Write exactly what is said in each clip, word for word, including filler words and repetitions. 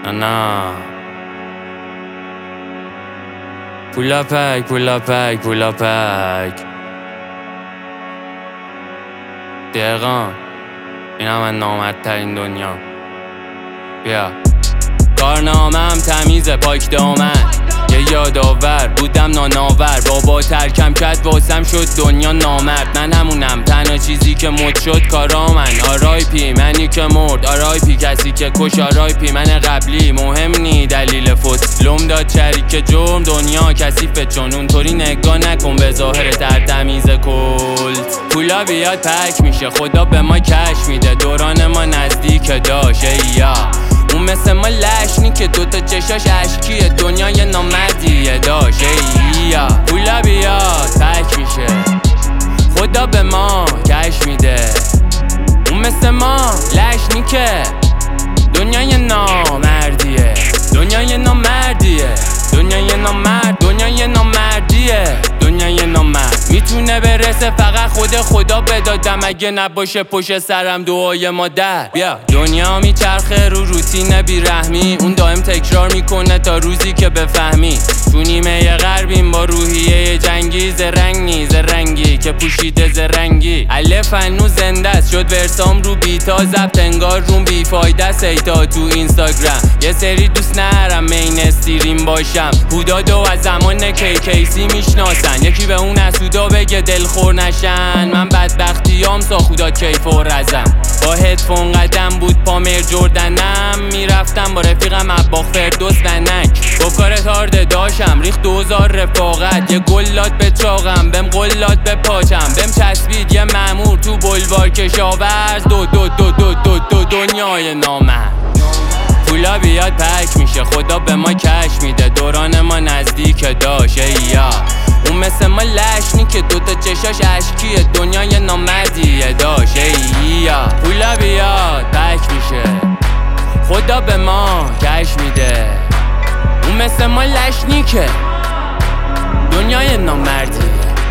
نه پولا پک پولا پک پولا پک دقیقا این هم من نامردترین دنیا. بیا کارنامه‌ام تمیزه پاک دامن، یه یادآور بودم ناناور. بابا ترکم کرد واسم شد دنیا نامرد. من همونم تنها چیزی که مد شد کارا من. آرای پی منی که مرد، آرای پی کسی که کش، آرای پی من قبلی مهم نی دلیل فوت. لوم داد شریک جرم دنیا کثیفه، چون اونطوری نگاه نکن به ظاهر در تمیز کلت. پولا بیاد پک میشه خدا به ما کش میده، دوران ما نزدیک داشه یا اون مثل ما لشنی که دوتا چشاش اشکیه، دنیای نامردیه داشه یا پولا بیاد پک میشه خدا به ما کش میده. اون مثل ما لشنی که دنیای نامردیه، دنیای نامردیه، دنیای نامرد، دنیای نامردیه، دنیای نامرد. میتونه برسه فقط خود خدا بدادم، اگه نباشه پشت سرم دعای مادر. بیا دنیا میچرخه رو روتین بیرحمی، اون دائم تکرار میکنه تا روزی که بفهمی. تو نیمه غربیم با روحیه جنگی، زرنگ نی زرنگی که پوشیده زرنگی. الف هنوز زنده است شد ورسام رو بیتا ضبط، انگار روم بیفایده سیتا تو اینستاگرام. یه سری دوست نرم مین استریم باشم، هودادو از زمان کی کیسی میشناسن. یکی به اون اسودا بگه دلخور نشن، من بدبختیام سا خدا کیف و رزم. با هدفون قدم بود پامیر جردنم، میرفتم با رفیقم اباخ فردوس ونک. با کارت هارد داشم ریخت دوزار رفاقت، یه گلات به چاقم بهم قلات به پاچم. بهم چسبید یه مأمور تو بلوار کشاورز، دو دو دو دو دو دو دنیای نامرد. پولا بیاد پک میشه خدا به ما کش میده، دوران ما نزدیک داشه یا اون مثل ما لشنی که دوتا چشاش اشکیه، دنیای نامردیه داشه یا پولا بیاد پک میشه خدا به ما کش میده. اون مثل ما لشنی که دنیای نامردیه.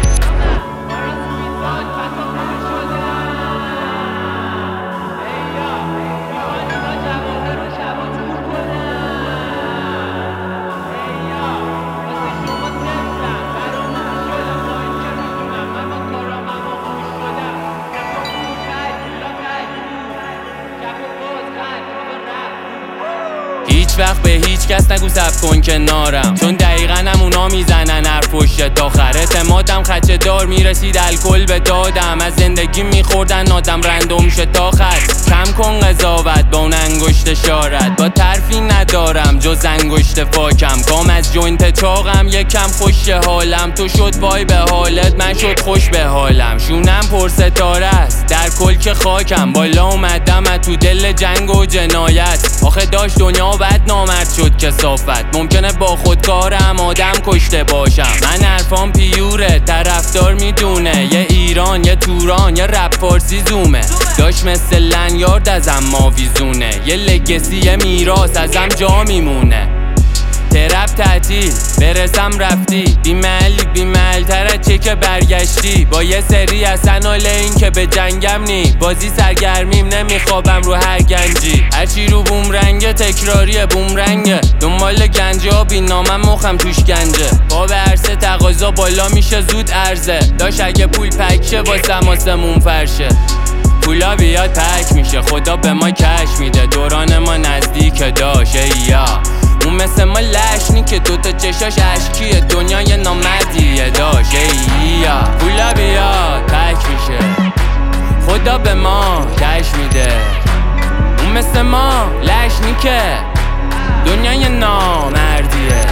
هیچ وقت به هیچ کس نگو سب کن کنارم، چون دقیقا هم اونا میزنن هر پشت داخر. اعتمادم خچه دار میرسید الکل به دادم، از زندگی میخوردن آدم رندوم شه تا خط. کم کن قضاوت با اون انگشت شارت، با طرفی ندارم جز انگشت فاکم. کام از جوینت چاقم یکم خوش حالم، تو شد وای به حالت من شد خوش به حالم. شونم پر ستاره است در کل که خاکم، بالا اومدم تو دل جنگ و جنایت. آخه داشت دنیا بد نامرد شد کثافت، ممکنه با خودکارم آدم کشته باشم. من حرفام پیوره طرفدار میدونه، یه ایران یه توران یه رپ فارسی زومه. داشت مثل لنیارد ازم ماویزونه، یه لگسی یه میراث ازم جا میمونه. ترپ تعطیل برسم رفتی، بیمحلی بیمحل‌تر از چه که برگشتی. با یه سری اصلا حال این که به جنگم نی، بازی سرگرمیم نمیخوابم رو هر گنجی. هرچی رو بوم رنگه تکراریه بوم رنگه، دنبال گنجه ها بی نامم مخم توش گنجه. با به عرصه تقاضا بالا میشه زود عرضه، داشت اگه پول پکشه واسم آسمون فرشه. پولا بیاد پک میشه خدا به ما کش میده، دوران ما نزدیک داشه یا اون مثل ما لشنی که دوتا چشاش اشکیه، دنیای نامردیه داشه یا پولا بیاد پک میشه خدا به ما کش میده. اون مثل ما لشنی که دنیای نامردیه.